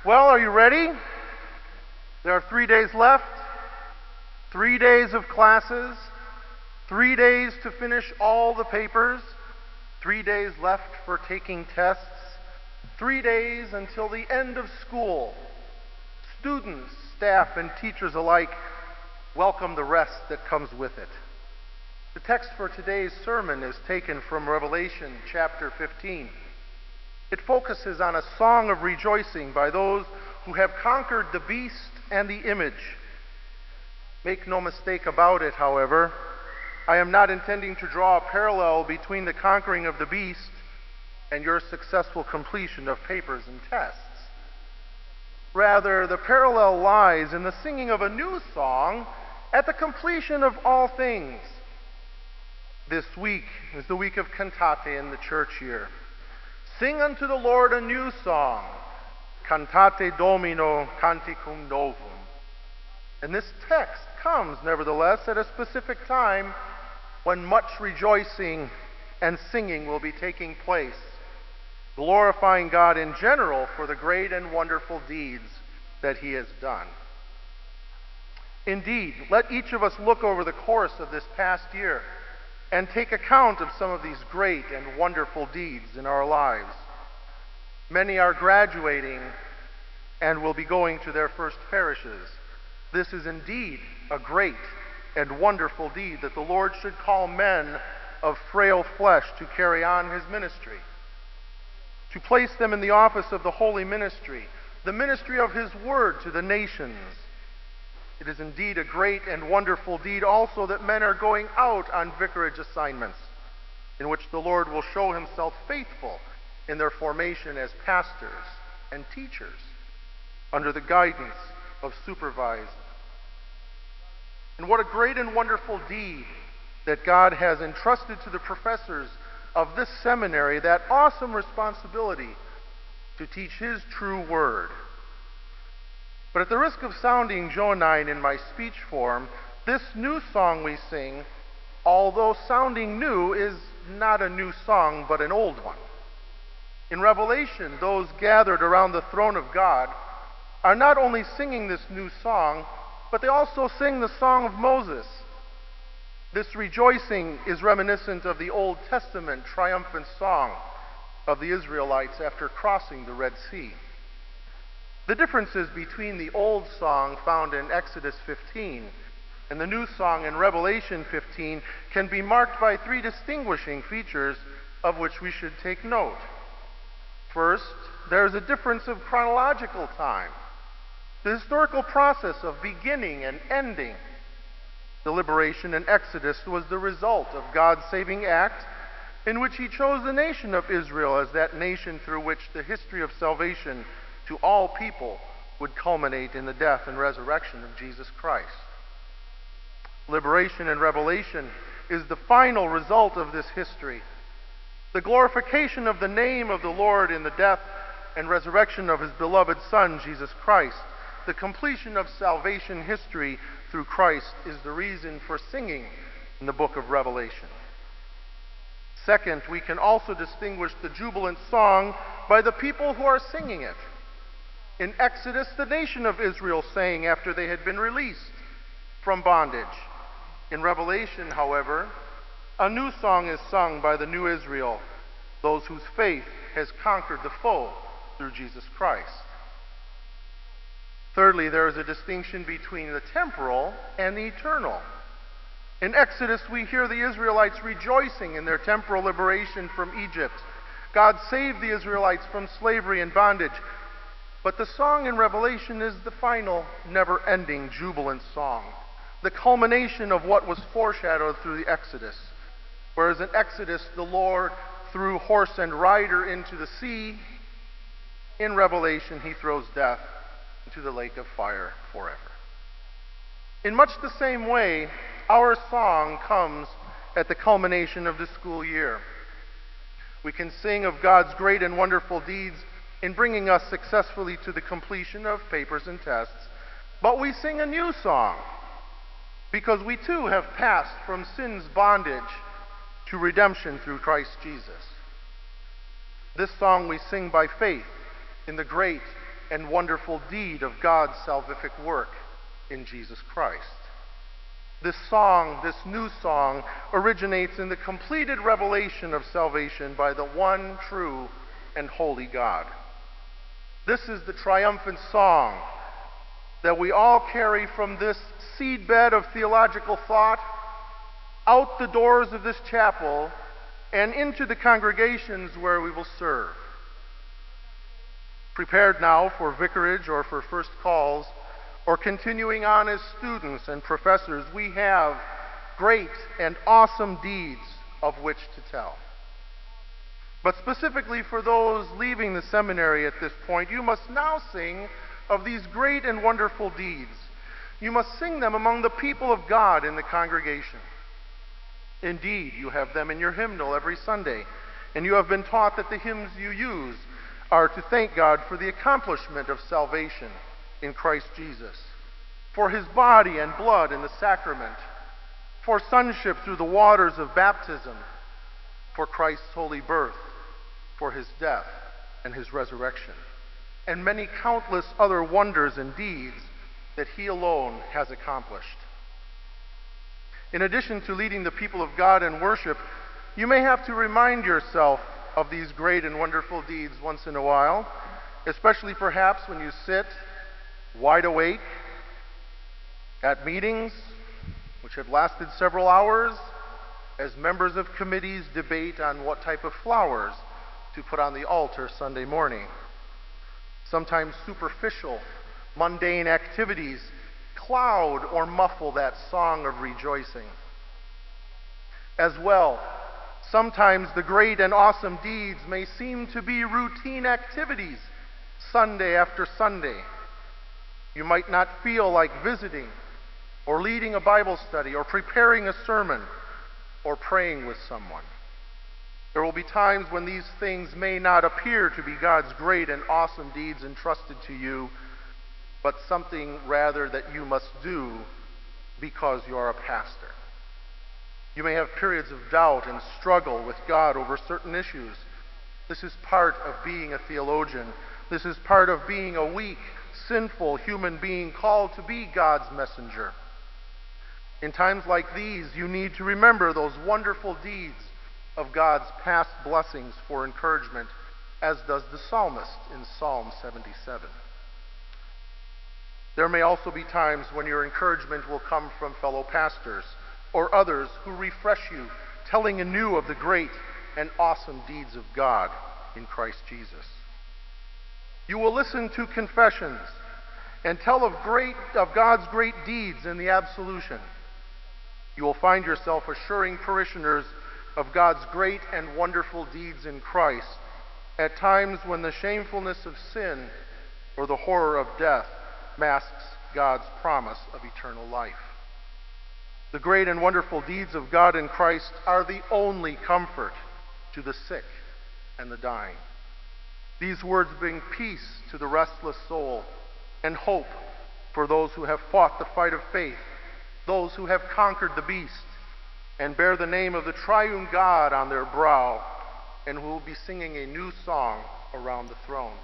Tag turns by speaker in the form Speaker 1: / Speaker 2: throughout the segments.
Speaker 1: Well, are you ready? There are 3 days left, 3 days of classes, 3 days to finish all the papers, 3 days left for taking tests, 3 days until the end of school. Students, staff, and teachers alike welcome the rest that comes with it. The text for today's sermon is taken from Revelation chapter 15. It focuses on a song of rejoicing by those who have conquered the beast and the image. Make no mistake about it, however, I am not intending to draw a parallel between the conquering of the beast and your successful completion of papers and tests. Rather, the parallel lies in the singing of a new song at the completion of all things. This week is the week of Cantate in the church year. Sing unto the Lord a new song, Cantate Domino Canticum Novum. And this text comes, nevertheless, at a specific time when much rejoicing and singing will be taking place, glorifying God in general for the great and wonderful deeds that He has done. Indeed, let each of us look over the course of this past year and take account of some of these great and wonderful deeds in our lives. Many are graduating and will be going to their first parishes. This is indeed a great and wonderful deed that the Lord should call men of frail flesh to carry on His ministry, to place them in the office of the holy ministry, the ministry of His word to the nations. It is indeed a great and wonderful deed also that men are going out on vicarage assignments, in which the Lord will show Himself faithful in their formation as pastors and teachers under the guidance of supervised. And what a great and wonderful deed that God has entrusted to the professors of this seminary, that awesome responsibility to teach His true word. But at the risk of sounding Johannine in my speech form, this new song we sing, although sounding new, is not a new song, but an old one. In Revelation, those gathered around the throne of God are not only singing this new song, but they also sing the song of Moses. This rejoicing is reminiscent of the Old Testament triumphant song of the Israelites after crossing the Red Sea. The differences between the old song found in Exodus 15 and the new song in Revelation 15 can be marked by three distinguishing features of which we should take note. First, there is a difference of chronological time, the historical process of beginning and ending. The liberation in Exodus was the result of God's saving act in which He chose the nation of Israel as that nation through which the history of salvation to all people would culminate in the death and resurrection of Jesus Christ. Liberation and revelation is the final result of this history. The glorification of the name of the Lord in the death and resurrection of His beloved Son, Jesus Christ. The completion of salvation history through Christ is the reason for singing in the book of Revelation. Second, we can also distinguish the jubilant song by the people who are singing it. In Exodus, the nation of Israel sang after they had been released from bondage. In Revelation, however, a new song is sung by the new Israel, those whose faith has conquered the foe through Jesus Christ. Thirdly, there is a distinction between the temporal and the eternal. In Exodus, we hear the Israelites rejoicing in their temporal liberation from Egypt. God saved the Israelites from slavery and bondage. But the song in Revelation is the final, never-ending, jubilant song, the culmination of what was foreshadowed through the Exodus. Whereas in Exodus, the Lord threw horse and rider into the sea, in Revelation, He throws death into the lake of fire forever. In much the same way, our song comes at the culmination of the school year. We can sing of God's great and wonderful deeds in bringing us successfully to the completion of papers and tests, but we sing a new song because we too have passed from sin's bondage to redemption through Christ Jesus. This song we sing by faith in the great and wonderful deed of God's salvific work in Jesus Christ. This song, this new song, originates in the completed revelation of salvation by the one true and holy God. This is the triumphant song that we all carry from this seedbed of theological thought out the doors of this chapel and into the congregations where we will serve. Prepared now for vicarage or for first calls, or continuing on as students and professors, we have great and awesome deeds of which to tell. But specifically for those leaving the seminary at this point, you must now sing of these great and wonderful deeds. You must sing them among the people of God in the congregation. Indeed, you have them in your hymnal every Sunday, and you have been taught that the hymns you use are to thank God for the accomplishment of salvation in Christ Jesus, for his body and blood in the sacrament, for sonship through the waters of baptism, for Christ's holy birth, for his death and his resurrection, and many countless other wonders and deeds that he alone has accomplished. In addition to leading the people of God in worship, you may have to remind yourself of these great and wonderful deeds once in a while, especially perhaps when you sit wide awake at meetings which have lasted several hours as members of committees debate on what type of flowers to put on the altar Sunday morning. Sometimes superficial, mundane activities cloud or muffle that song of rejoicing. As well, sometimes the great and awesome deeds may seem to be routine activities, Sunday after Sunday. You might not feel like visiting, or leading a Bible study, or preparing a sermon, or praying with someone. There will be times when these things may not appear to be God's great and awesome deeds entrusted to you, but something rather that you must do because you are a pastor. You may have periods of doubt and struggle with God over certain issues. This is part of being a theologian. This is part of being a weak, sinful human being called to be God's messenger. In times like these, you need to remember those wonderful deeds of God's past blessings for encouragement, as does the psalmist in Psalm 77. There may also be times when your encouragement will come from fellow pastors or others who refresh you, telling anew of the great and awesome deeds of God in Christ Jesus. You will listen to confessions and tell of God's great deeds in the absolution. You will find yourself assuring parishioners of God's great and wonderful deeds in Christ at times when the shamefulness of sin or the horror of death masks God's promise of eternal life. The great and wonderful deeds of God in Christ are the only comfort to the sick and the dying. These words bring peace to the restless soul and hope for those who have fought the fight of faith, those who have conquered the beast, and bear the name of the triune God on their brow, and who will be singing a new song around the throne.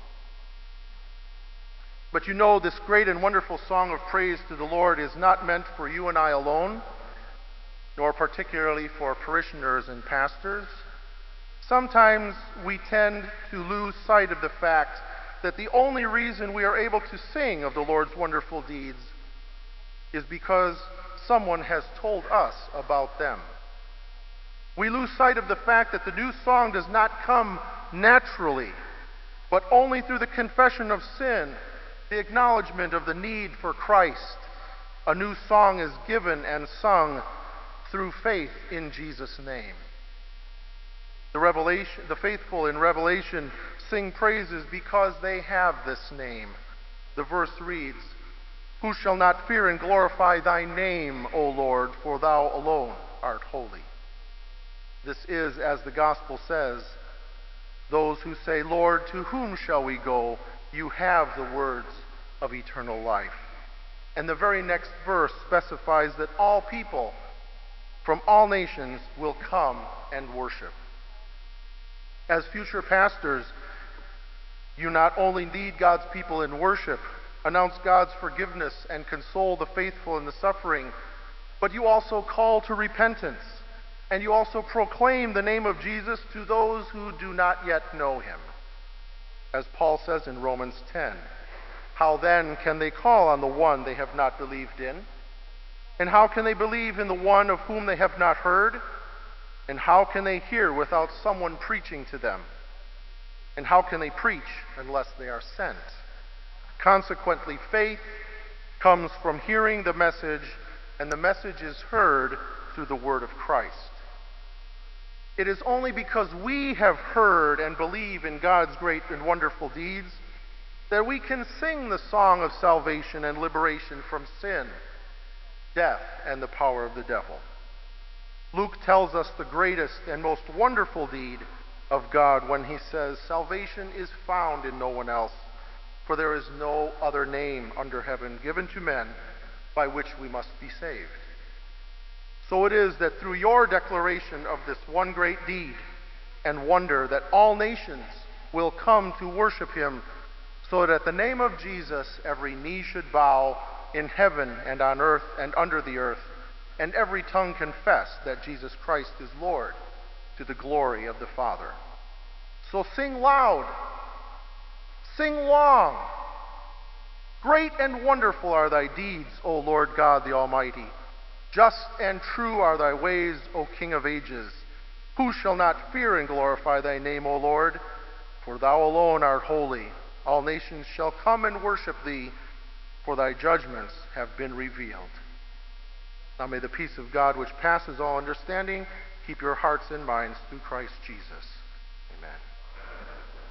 Speaker 1: But you know, this great and wonderful song of praise to the Lord is not meant for you and I alone, nor particularly for parishioners and pastors. Sometimes we tend to lose sight of the fact that the only reason we are able to sing of the Lord's wonderful deeds is because someone has told us about them. We lose sight of the fact that the new song does not come naturally, but only through the confession of sin, the acknowledgement of the need for Christ. A new song is given and sung through faith in Jesus' name. The faithful in Revelation sing praises because they have this name. The verse reads, "Who shall not fear and glorify thy name, O Lord, for thou alone art holy." This is, as the gospel says, those who say, "Lord, to whom shall we go? You have the words of eternal life." And the very next verse specifies that all people from all nations will come and worship. As future pastors, You not only lead God's people in worship, announce God's forgiveness, and console the faithful in the suffering, but you also call to repentance, and you also proclaim the name of Jesus to those who do not yet know him. As Paul says in Romans 10, how then can they call on the one they have not believed in? And how can they believe in the one of whom they have not heard? And how can they hear without someone preaching to them? And how can they preach unless they are sent? Consequently, faith comes from hearing the message, and the message is heard through the word of Christ. It is only because we have heard and believe in God's great and wonderful deeds that we can sing the song of salvation and liberation from sin, death, and the power of the devil. Luke tells us the greatest and most wonderful deed of God when he says, "Salvation is found in no one else, for there is no other name under heaven given to men by which we must be saved." So it is that through your declaration of this one great deed and wonder that all nations will come to worship him, so that at the name of Jesus every knee should bow in heaven and on earth and under the earth, and every tongue confess that Jesus Christ is Lord, to the glory of the Father. So sing loud, sing long. Great and wonderful are thy deeds, O Lord God the Almighty. Just and true are thy ways, O King of ages. Who shall not fear and glorify thy name, O Lord? For thou alone art holy. All nations shall come and worship thee, for thy judgments have been revealed. Now may the peace of God, which passes all understanding, keep your hearts and minds through Christ Jesus. Amen.